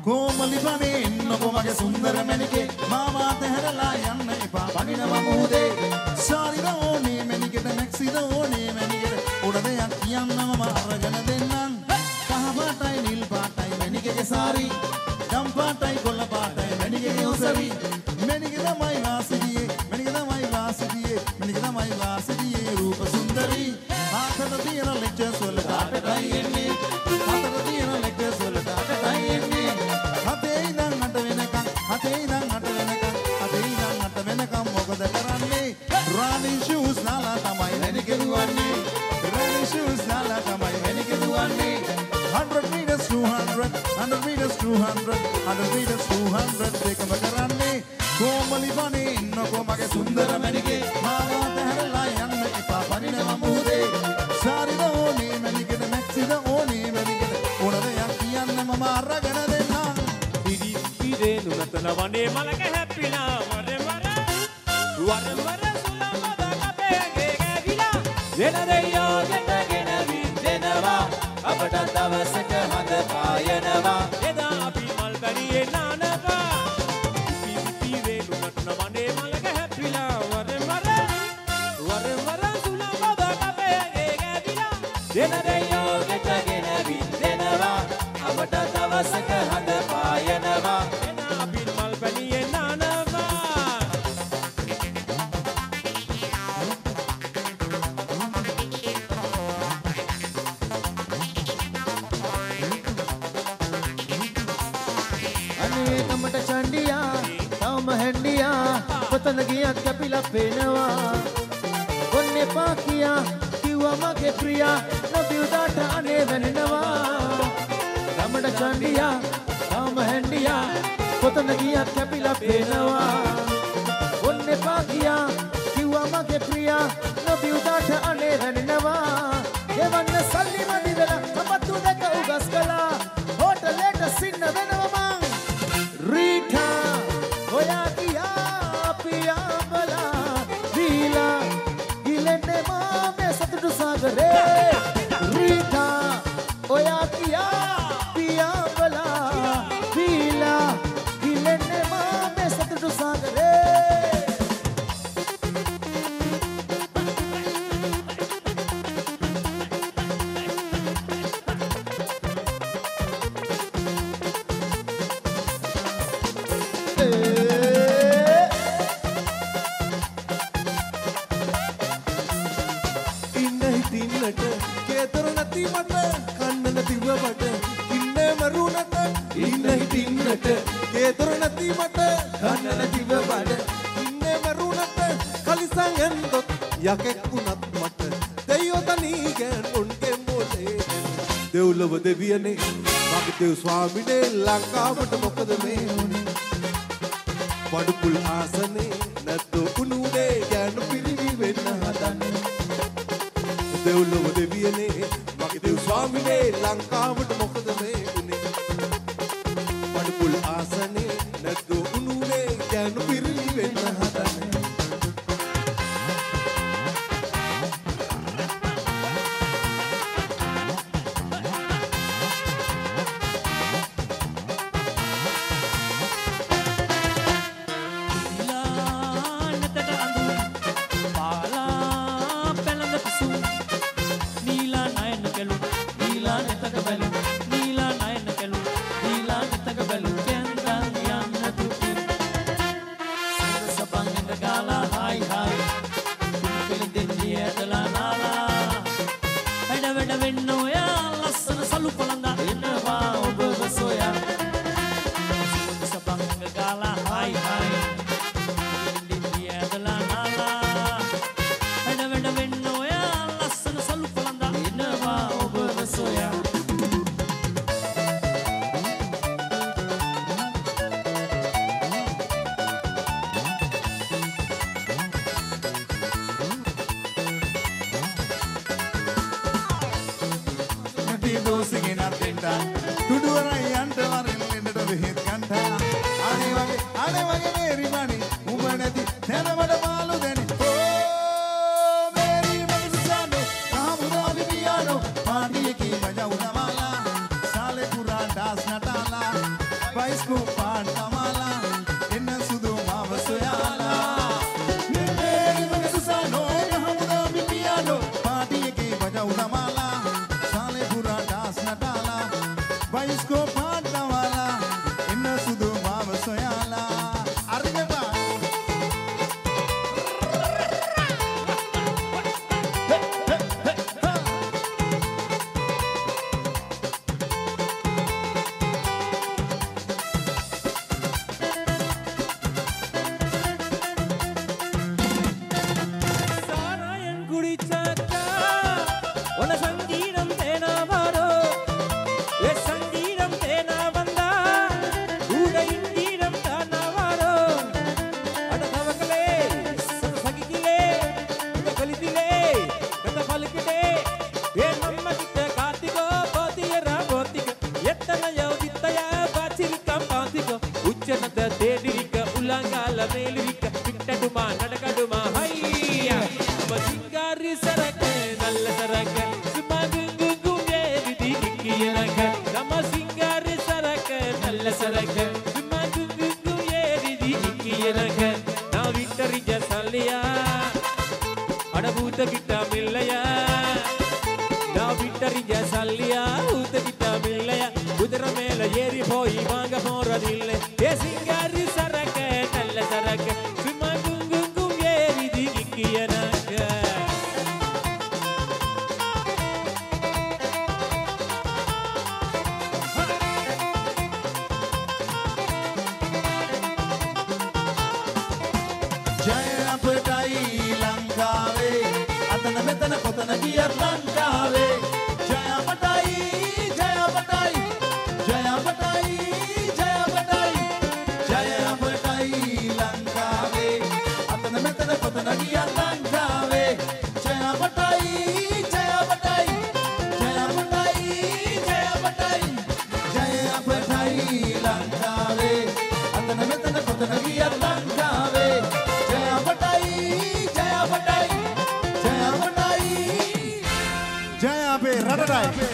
කොමලි බනේ ඉන්නකො මගේ සුන්දර මැනිකේ මාමා තැහැරලා යන්න එපා බනිනවා මුහුදේ සාරිද ඕනේ මැනිකේට මැක්සිද ඕනේ මැනිකේට උඩ දෙයක් කියන්න මම අරගෙන දෙන්නම් කහ පාටයි නිල් පාටයි මැනිකේගේ සාරි දම් පාටයි කොළ පාටයි මැනිකේගේ උසවි මැනිකේ තමයි වාසිදියේ මැනිකේ තමයි වාසිදියේ මැනිකේ තමයි වාසිදියේ රූප සුන්දරි ආතර දින ලෙක්චර්ස් වල කාටයි එන්නේ ආතර දින ලෙක්චර්ස් වල කාටයි එන්නේ හතේ ඉඳන් අට වෙනකන් හතේ ඉඳන් අට වෙනකන් හතේ ඉඳන් අට වෙනකන් මොකද කරන්නේ රානි ෂූස් නාලා තමයි මැනිකේ දුවන්නේ රානි ෂූස් නාලා තමයි මැනිකේ දුවන්නේ 100 meters 200 100 meters 200 100 meters 200 දෙකම කරන්නේ කොමලි බනේ ඉන්නකො මගේ සුන්දර මැනිකේ මාවා තැහැරලා යන්න එපා බනිනවා මුහුදේ සාරිද ඕනේ මැනිකේට මැක්සිද ඕනේ මැනිකේට ඕන දෙයක් කියන්න මම අරගෙන දෙන්නම් පිරි පිරේ නුනතන වනේ මලක හැප්පිලා වර සුලමද කපේගේ ගෑවිලා වෙන දෙයෝ ගෙටගෙන විඳෙනවා අපට දවසක හද පායනවා එදා අපි මල් බැරියේ නානවා පිරි නුනතන වනේ මලක හැප්පිලා වර සුලමද කපේගේ ගෑවිලා වෙන දෙයෝ ගෙටගෙන විඳෙනවා අපට දවසක හද පායනවා එදා අපි මල් බැරියේ නානවා චණ්ඩියා තවම හැන්ඩියා පොතන ගියක් කැපිලා පේනවා ඔන්න එපා කියා කිව්වා මගේ ප්‍රියා නොබියුදාට අනේ වෙනෙනවා ගමඩ චණ්ඩියා තවම හැන්ඩියා පොතන ගියක් කැපිලා පේනවා ඔන්න එපා කියා කිව්වා මගේ ප්‍රියා නොබියුදාට අනේ වෙනෙනවා එවන්න සල්ලි මදි වෙලා කපත්තු දෙක උගස් කළා හෝටලේට සින්න වෙනවා මං Rita, oya kiya piya bala, Vila, gilene maame satudu sagare. Rita, oya kiya piya bala, Vila, gilene maame satudu sagare. යකෙක් වුණත් මට දෙයෝ තනීගෙන් උන්ගේ මොලේ දෙව්ලොව දෙවියනේ මගේ දෙව් ස්වාමිනේ ලංකාවට මොකද මේ උනේ වඩුපුල් ආසනේ නැත්නම් උණුනේ ගැන පිරිවි වෙන්න හදන්නේ දෙව්ලොව දෙවියනේ මගේ දෙව් ස්වාමිනේ ලංකාවට මොකද මේ උනේ වඩුපුල් ආසනේ නැත්නම් උණුනේ ගැන පිරිවි වෙන්න හදන්නේ කුසනත තේදිරික උලංගාල මේලිරික පිටටුමා නඩකඩුමා හයියා ඔබ සිංගාරි සරක නල්ල සරක සුමගුගුගේ විදි කියනක නම සිංගාරි සරක නල්ල සරක සුමගුගුගේ විදි කියනක නා වික්ටරි ජසල්ලියා අඩබූත කිටා මිල්ලයා නා වික්ටරි ජසල්ලියා ඌත කිටා මිල්ලයා උදර මේල ஏறி போய் வாங்க போறதில்லை ஏ சிங்காரி சரக்க நல்ல சரக்க சும்மா குங்குங்கும் ஏறி திக்கியனக்க ජය අපටයි ලංකාවේ අතන මෙතන කොතන ගියත් ලංකාවේ ජය අපටයි ජය අපටයි ජය අපටයි ජය අපටයි ජය අපටයි ලංකාවේ අතන මෙතන කොතන ගියත් ලංකාවේ ජය අපටයි ජය අපටයි ජය අපටයි ජය අපටයි ජය අපටයි ලංකාවේ අතන මෙතන කොතන ගියත් ලංකාවේ ජය අපටයි ජය අපටයි ජය අපටයි ජය අපේ රටටයි